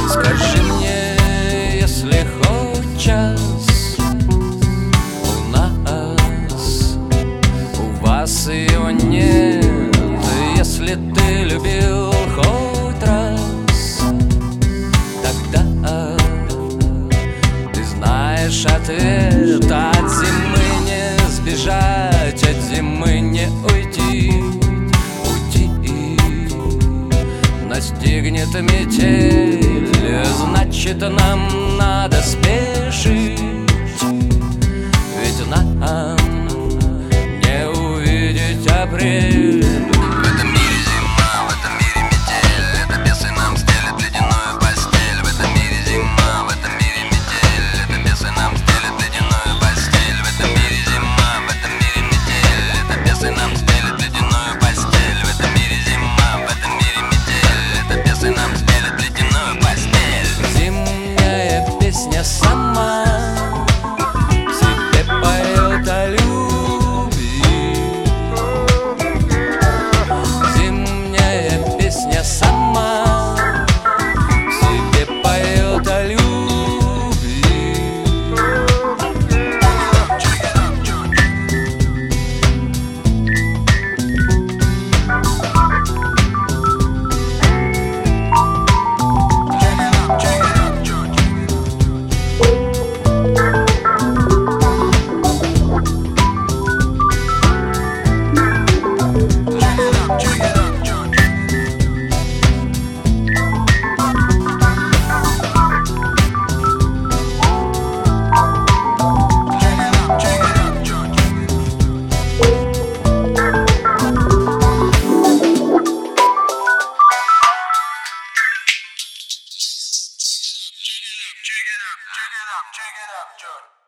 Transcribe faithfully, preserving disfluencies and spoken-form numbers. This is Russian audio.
Скажи мне, если хоть час у нас, у вас его нет. Если ты любил хоть раз, тогда ты знаешь ответ. От зимы не сбежать, от зимы не уйти. Уйти настигнет метель, значит, нам надо спешить. Ведь нам не увидеть апрель. В этом мире зима, в этом мире метель. Это бесы нам стелят ледяную постель. В этом мире зима, в этом мире метель. Это бесы нам стелят ледяную постель. В этом мире зима, в этом мире метель. Это бесы нам стелят ледяную постель. В этом мире зима, в этом мире метель. Это бесы нам стелят ледяную постель. Зимняя песня сама себе поет о любви. Зимняя песня сама себе поет о любви. Check it up, check it up, John.